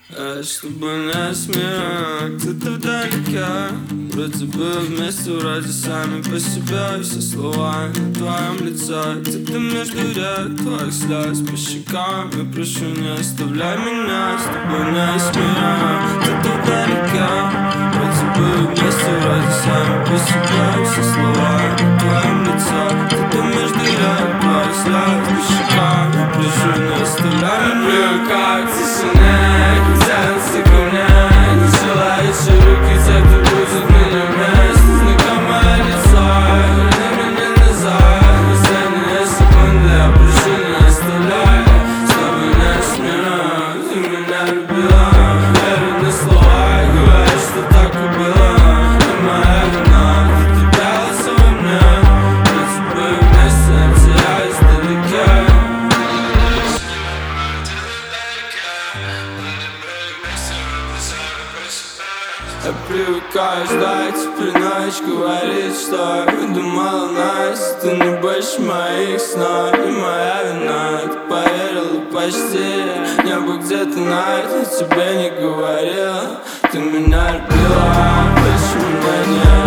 Чтобы не смеять, где-то вдалеке. Вроде бы вместе, вроде сами по себе. Все слова на твоем лице, где-то между рек твоих слез по щекам. Я прошу, не оставляй меня, с тобой не смеять, где-то вдалеке. Вроде бы вместе, вроде сами по себе. Все слова на твоем лице, где-то между рек твоих слез по щекам. Я прошу, не оставляй меня. Привыкаю к тишине, тянутся ко мне, не желающие руки, те, кто будет меня вместе. Знакомое лицо, верни меня назад. Последние секунды, я прошу, не оставляй. С тобой не смею, ты меня любила. Верю на слова и говорю, что так и было. И моя вина, ты терялась во мне. Вроде бы вместе, я теряюсь вдалеке. Я привыкаю ждать, теперь ночь говорит, что думала нас. Ты не больше моих снов, не моя вина. Ты поверила почти, небо где-то найдет. Я тебе не говорила, ты меня любила, больше меня нет.